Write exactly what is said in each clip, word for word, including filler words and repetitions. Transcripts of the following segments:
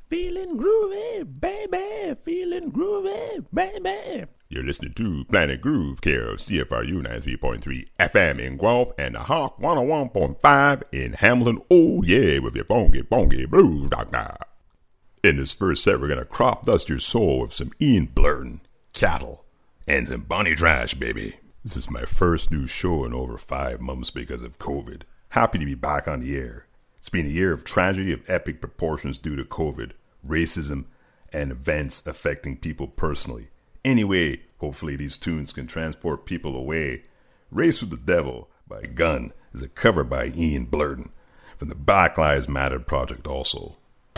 Feeling groovy, baby. Feeling groovy, baby. You're listening to Planet Groove, care of C F R U ninety-three point three F M in Guelph and the Hawk one oh one point five in Hamilton. Oh yeah, with your bongy, bongy blues doctor. In this first set, we're going to crop dust your soul with some Ian Blurton, Cattle, and some Bonnie Trash, baby. This is my first new show in over five months because of COVID. Happy to be back on the air. It's been a year of tragedy of epic proportions due to COVID, racism, and events affecting people personally. Anyway, hopefully these tunes can transport people away. Race with the Devil by Gun is a cover by Ian Blurton from the Black Lives Matter project also.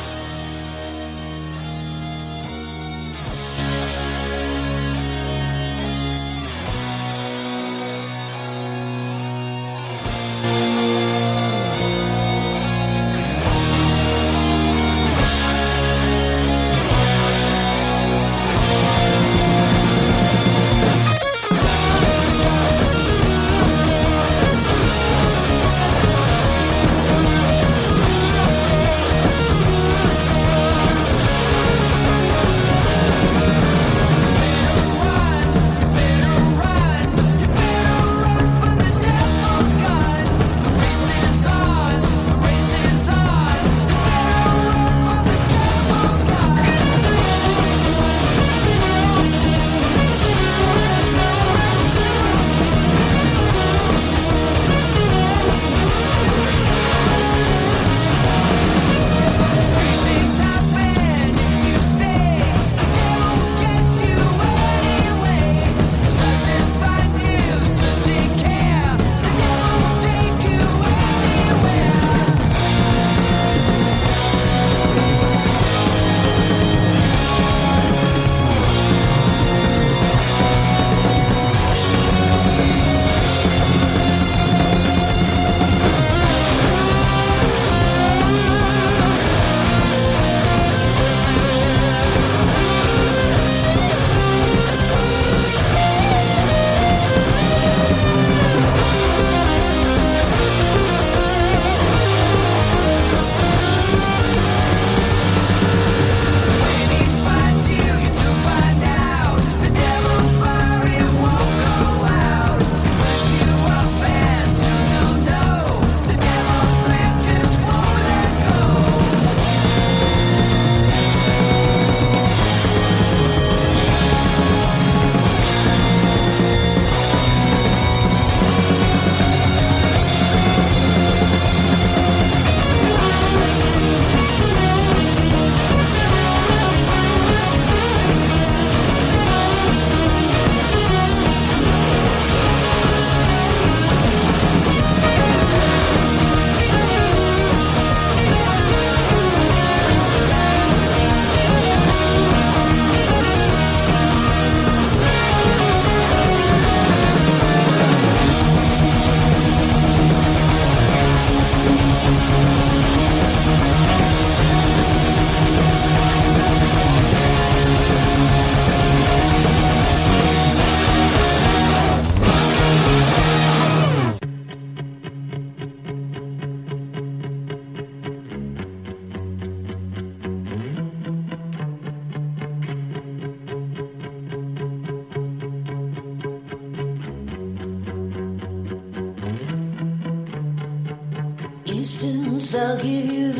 Innocence, I'll give you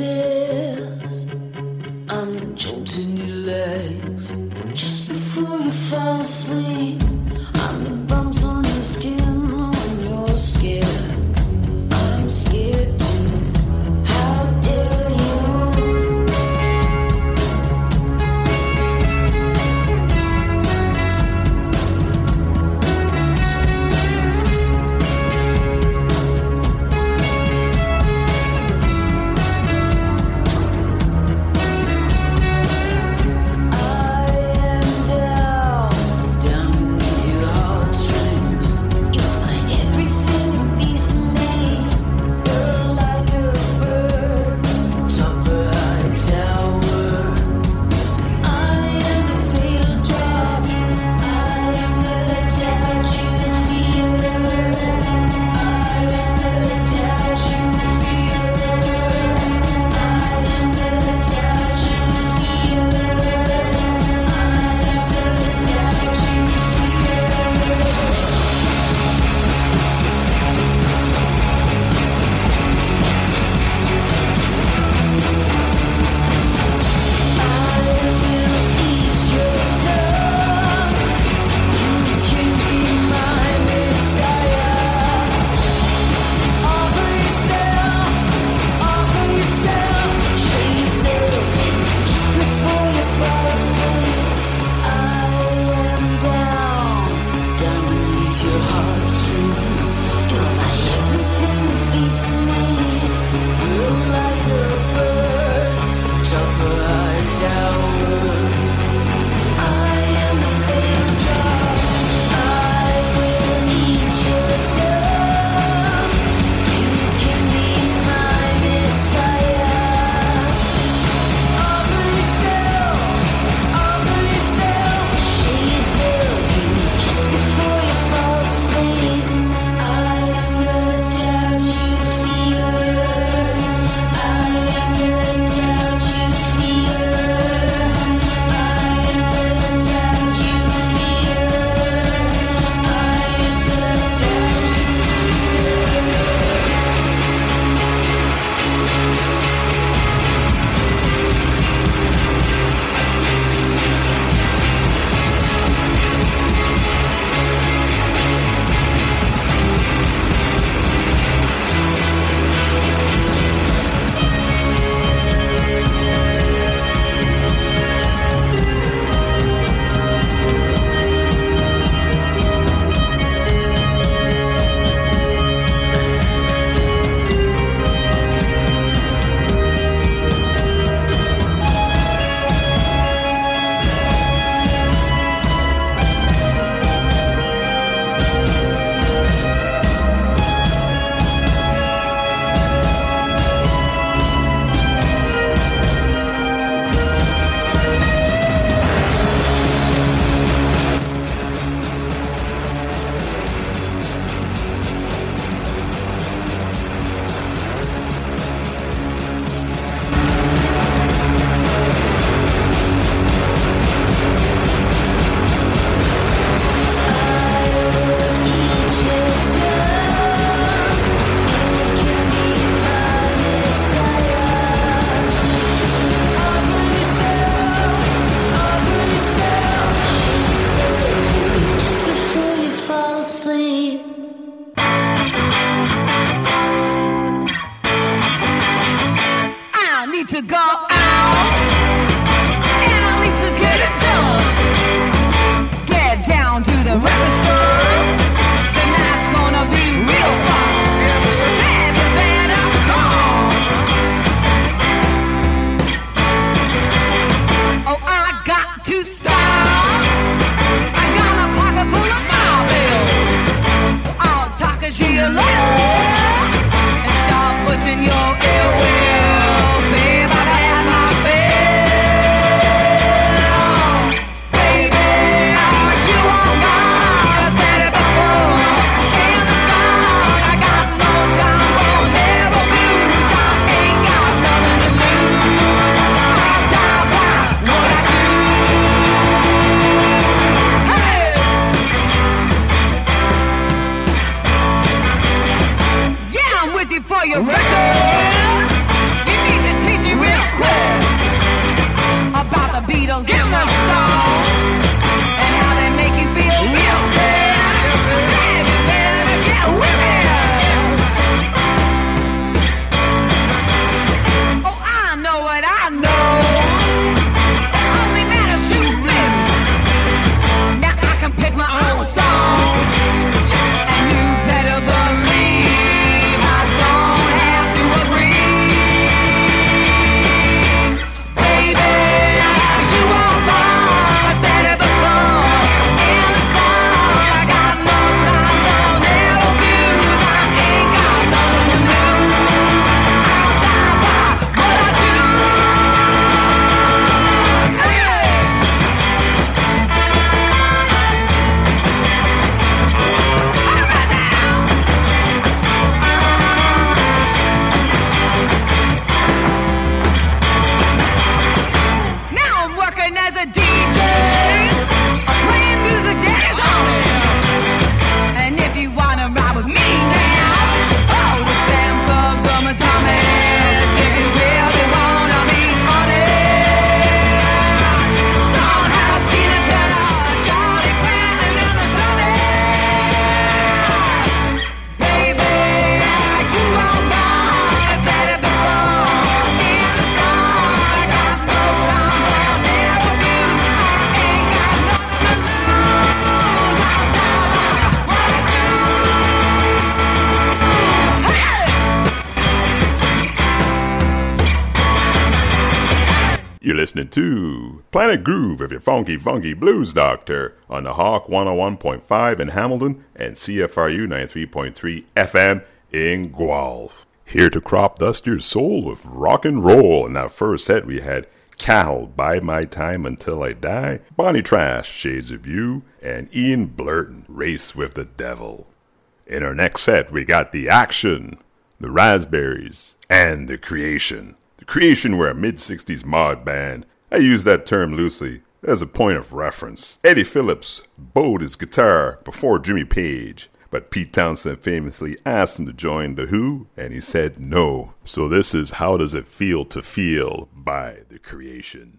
this. I'm the jolt in your legs just before you fall asleep. I'm the bumps on your skin when you're scared. I'm scared too. How dare I am down, down beneath your heart. Now listening to Planet Groove with your funky, funky blues doctor on the Hawk one oh one point five in Hamilton and C F R U ninety-three point three F M in Guelph. Here to crop dust your soul with rock and roll. In that first set, we had Cal, Bide My Time Until I Die, Bonnie Trash, Shades of You, and Ian Blurton, Race with the Devil. In our next set, we got The Action, The Raspberries, and The Creation. The Creation were a mid-sixties mod band. I use that term loosely as a point of reference. Eddie Phillips bowed his guitar before Jimmy Page, but Pete Townsend famously asked him to join The Who, and he said no. So this is How Does It Feel to Feel by The Creation.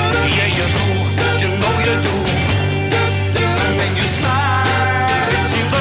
You know you do, and then you smile to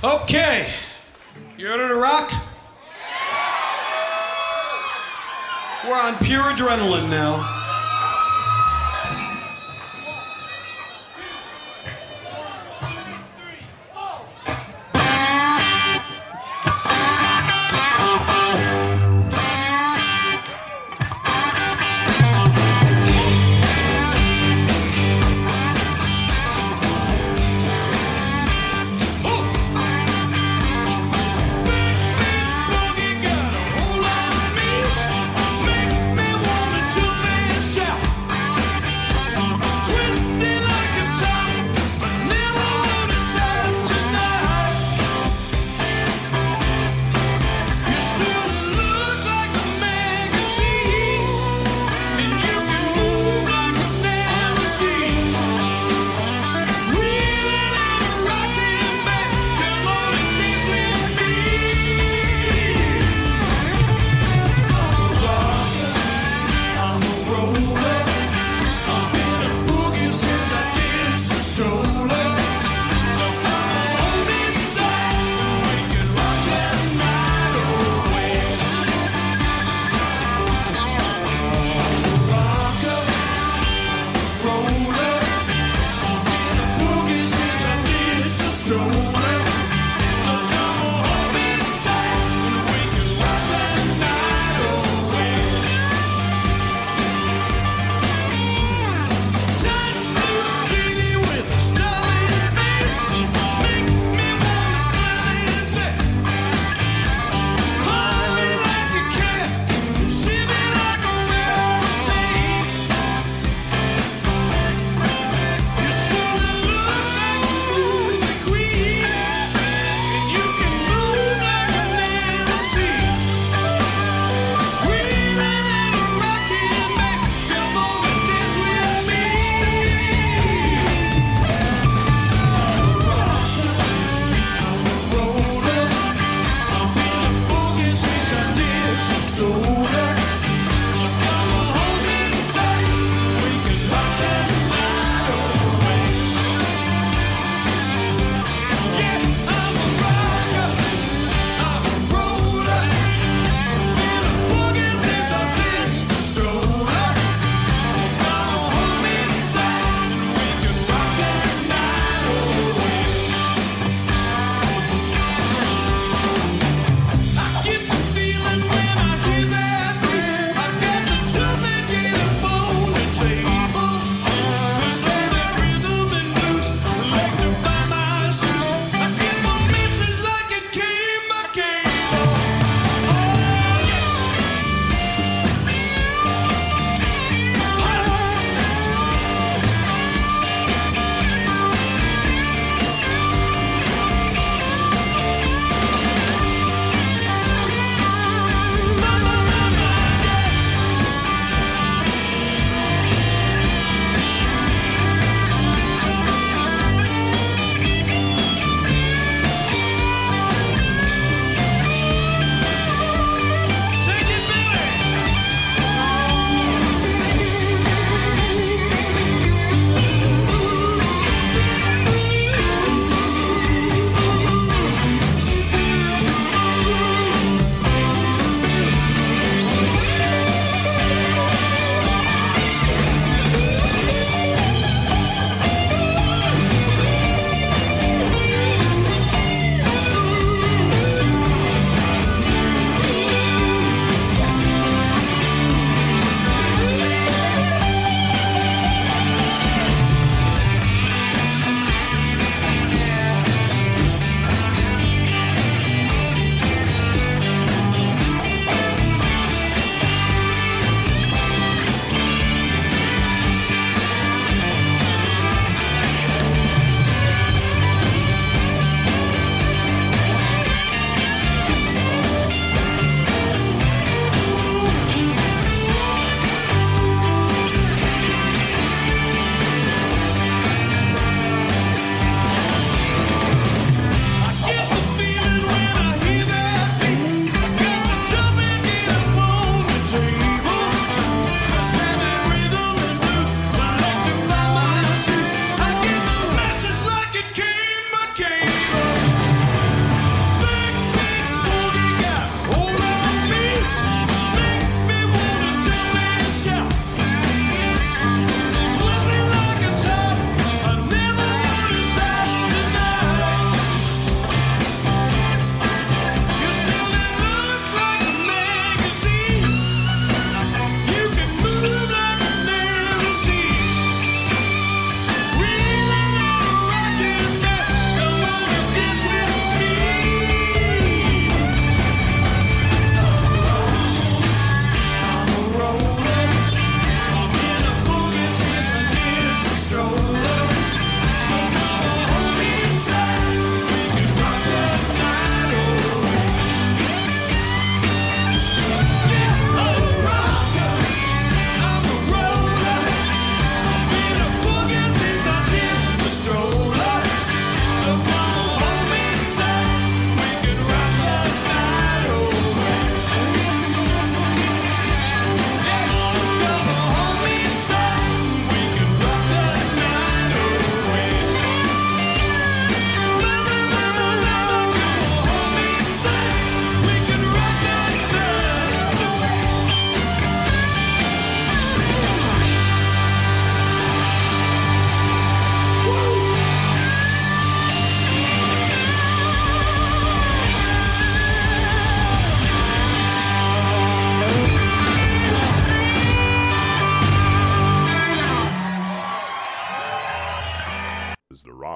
Okay, you ready to rock? We're on pure adrenaline now. Got a hold on me, make me wanna jump in.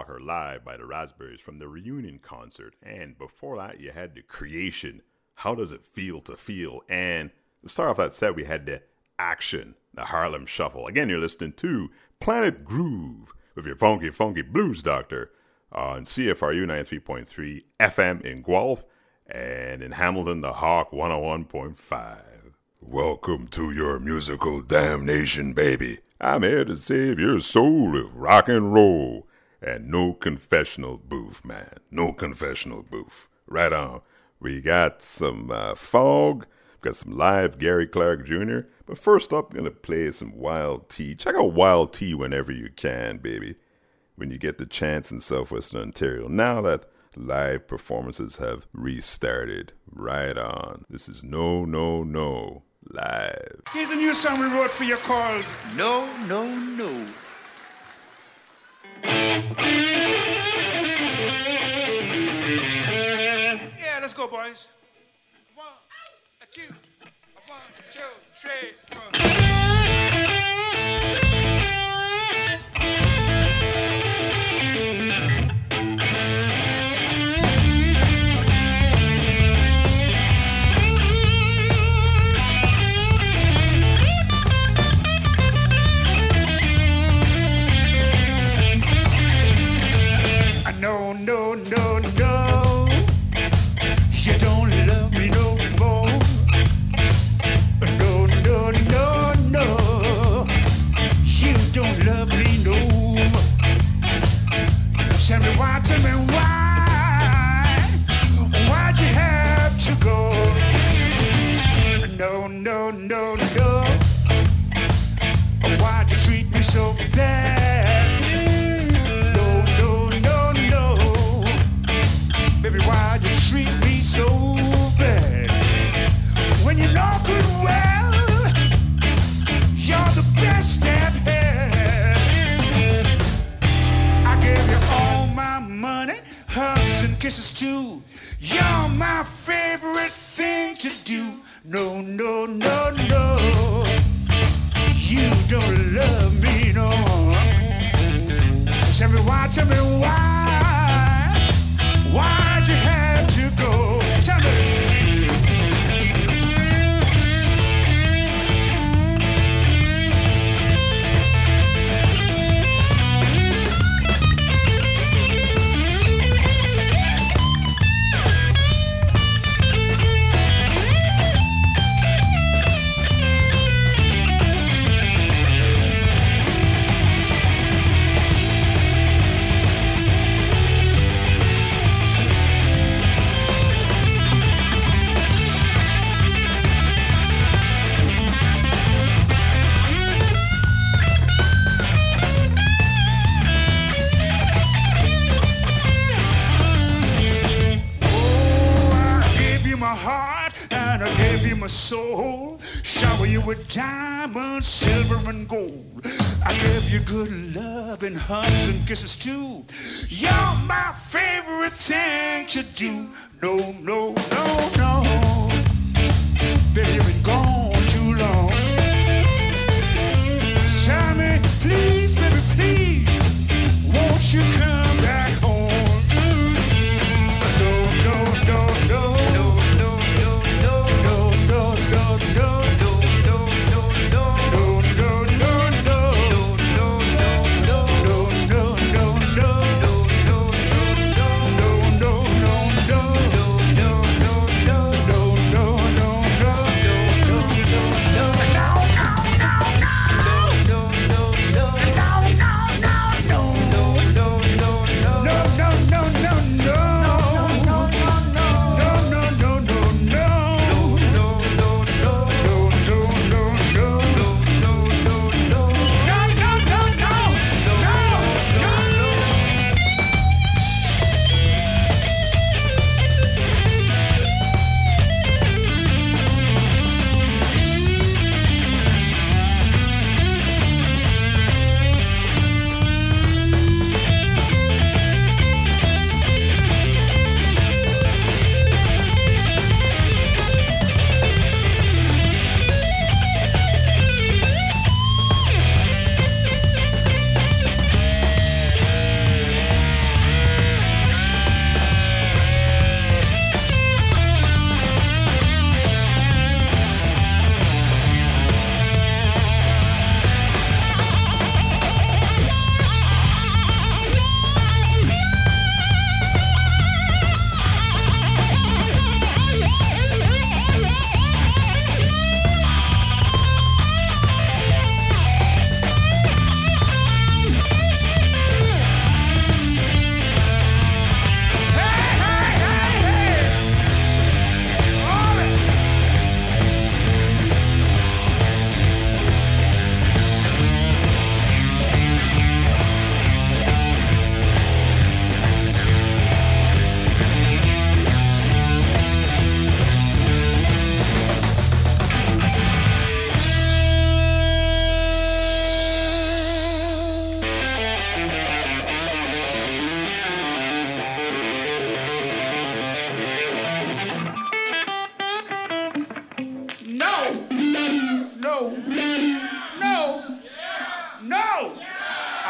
Rocker live by the Raspberries from the reunion concert. And before that, you had the Creation, How Does It Feel to Feel? And to start off that set, we had the Action, the Harlem Shuffle. Again, you're listening to Planet Groove with your funky, funky blues doctor on C F R U ninety-three point three F M in Guelph and in Hamilton, the Hawk one oh one point five. Welcome to your musical damnation, baby. I'm here to save your soul with rock and roll and no confessional booth, man. No confessional booth. Right on. We got some uh, Fog. Got some live Gary Clark Junior But first up, I'm going to play some Wild T. Check out Wild T whenever you can, baby. When you get the chance in Southwestern Ontario. Now that live performances have restarted. Right on. This is No, No, No live. Here's a new song we wrote for you called No, No, No. Yeah, let's go, boys. One, a two, a one, two, three, four. No, no, no, no, you don't love me no more. No, no, no, no, you don't love me no more. Tell me why, tell me why, why'd you have to go? No, no, no, no, why'd you treat me so bad? Baby, why'd you treat me so bad? When you know good well, you're the best I've had. I gave you all my money, hugs and kisses too. You're my favorite thing to do. No, no, no, no, you don't love me no more. Tell me why, tell me why. Why'd you have to go? Tell me. Soul, shower you with diamonds, silver and gold. I gave you good love and hugs and kisses too. You're my favorite thing to do. No, no, no, no, baby, you've been gone too long. Tell me, please, baby, please, won't you come back home? No, no, no, no. No,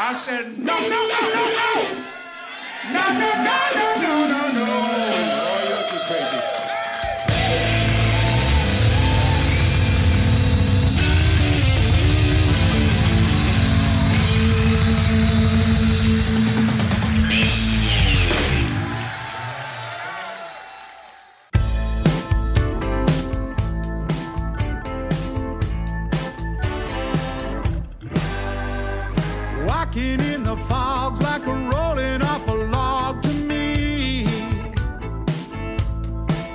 I said, no, no, no, no, no. No, no, no, no, no, no, no. Oh, you're too crazy. Walking in the fog like a rolling off a log to me.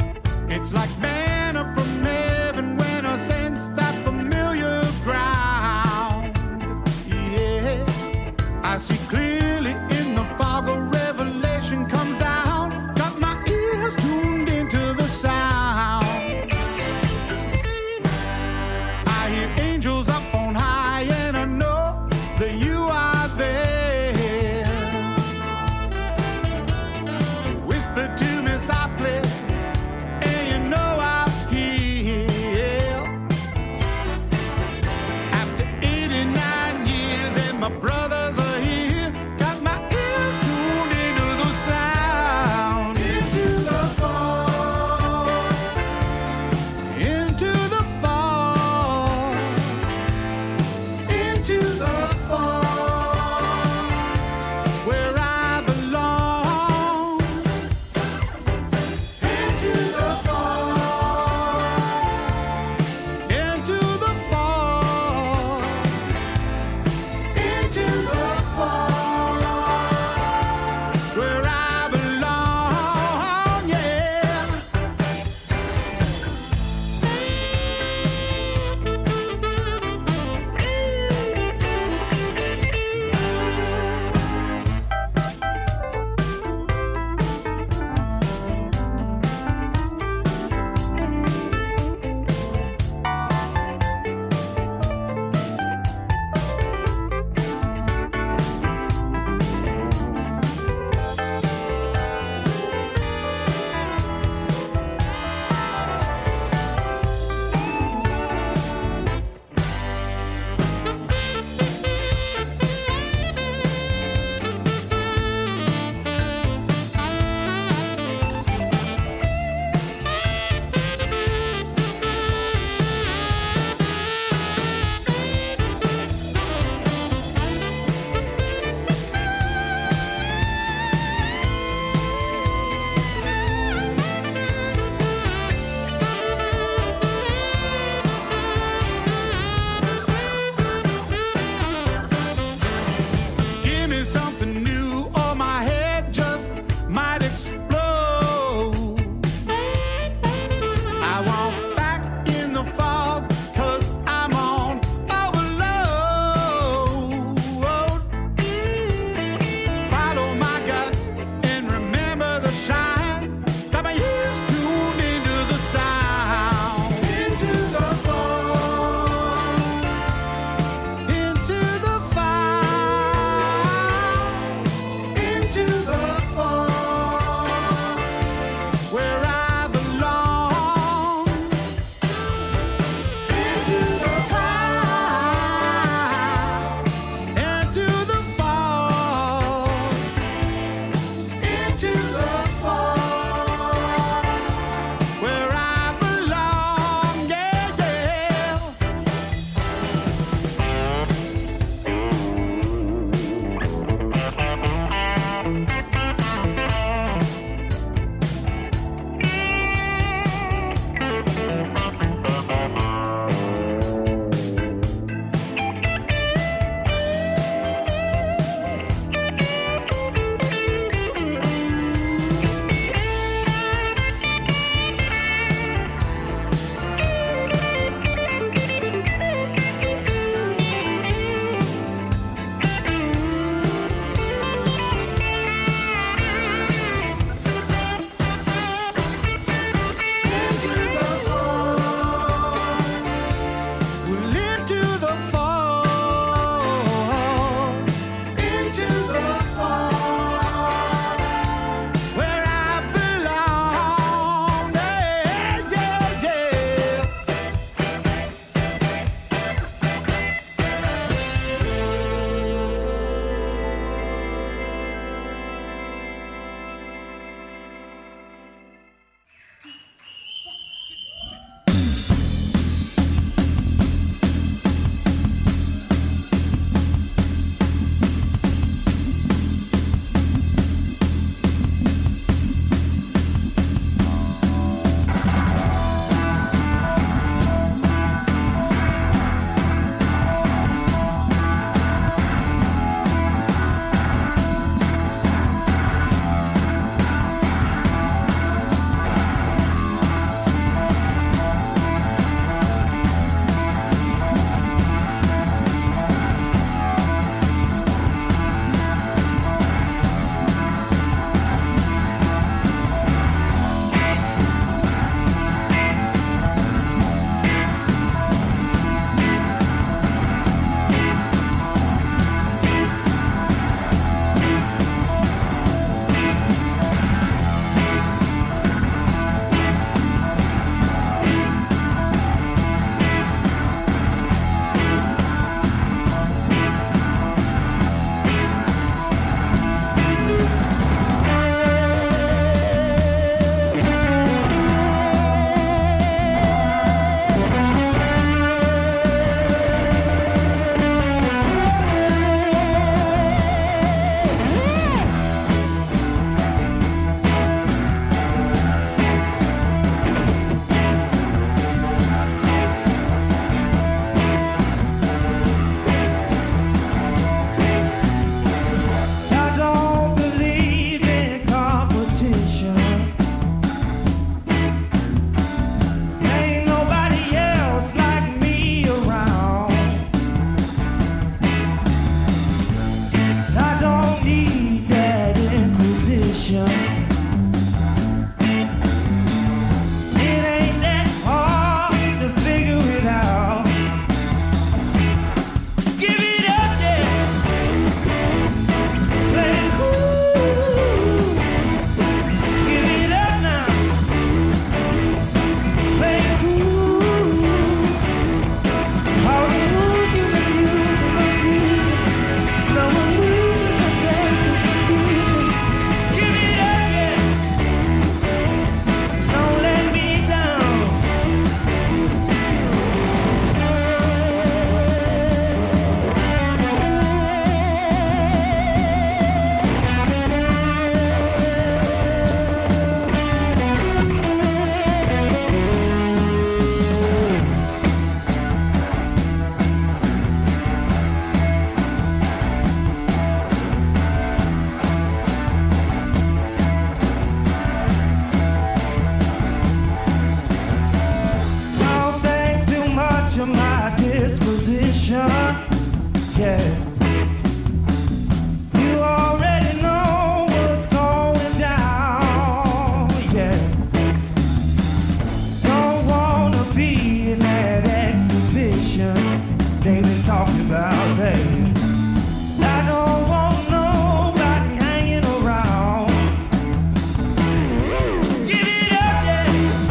disposition. It ain't that hard to figure it out. Give it up, yeah. Play it cool. Give it up now. Play it cool. All the rules you can use and abuse it. No one losing can take this confusion. Give it up, yeah. Don't let me down. Don't think too much of my disposition. Yeah. You already know what's going down. Yeah. Don't wanna be in that exhibition they've been talking about, baby. I don't want nobody hanging around. Give it up, yeah.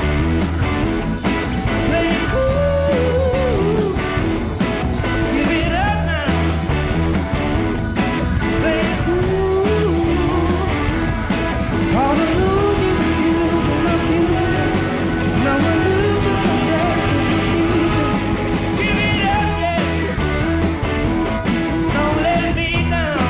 Play it cool. Give it up now. Play it cool. All the rules you can use and abuse it. No one losing can take this confusion. Give it up, yeah. Don't let me down.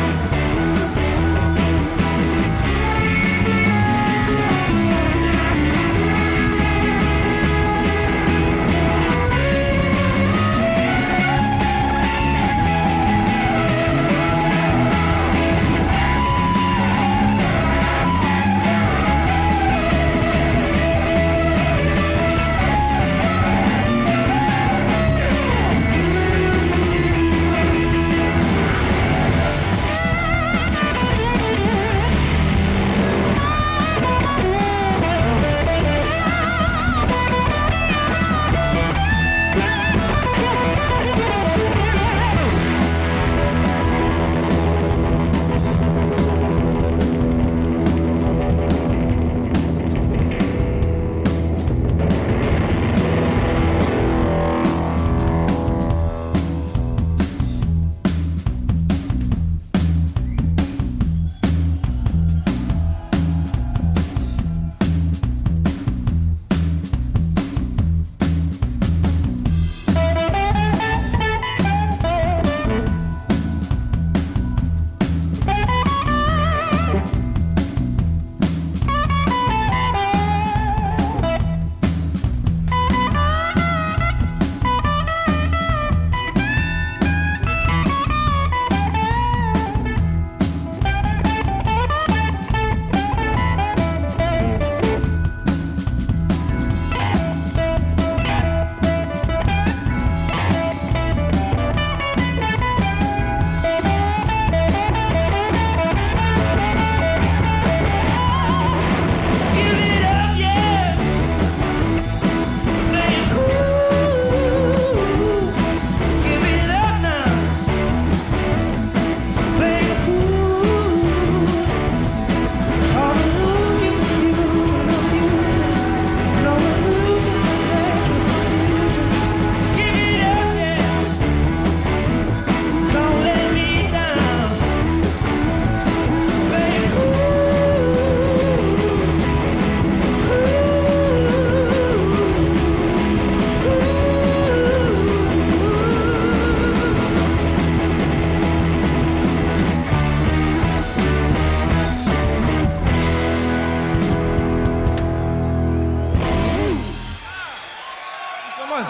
Give it up, yeah. Play it cool. Give it up now. Play it cool. All the rules you can use and abuse it. No one losing can take this confusion. Give it up, yeah. Don't let me down. Play it cool. So much.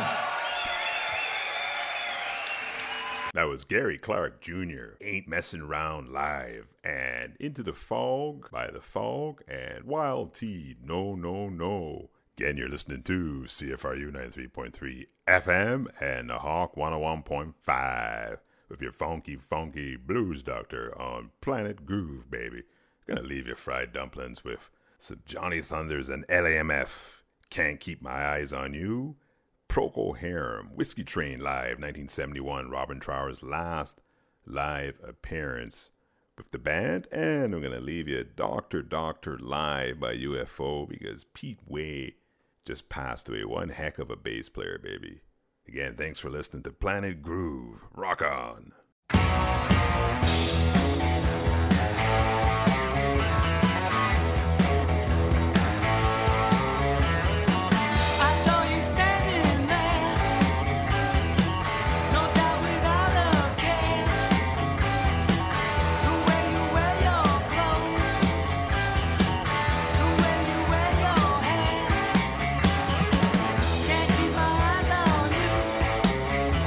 That was Gary Clark Junior Ain't Messing Around Live, and Into the Fog by The Fog, and Wild Tea, No, No, No. Again, you're listening to C F R U ninety-three point three F M and the Hawk one oh one point five with your funky, funky blues doctor on Planet Groove, baby. Gonna leave your fried dumplings with some Johnny Thunders and L A M F. Can't Keep My Eyes on You. Procol Harum, Whiskey Train Live, nineteen seventy-one. Robin Trower's last live appearance with the band. And I'm gonna leave you Doctor Doctor Live by U F O because Pete Way just passed away. One heck of a bass player, baby. Again, thanks for listening to Planet Groove. Rock on.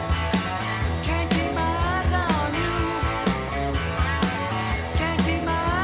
Can't keep my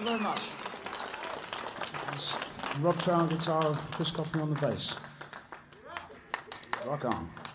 very much. Rob Trow on guitar, Chris Coffey on the bass. Rock on.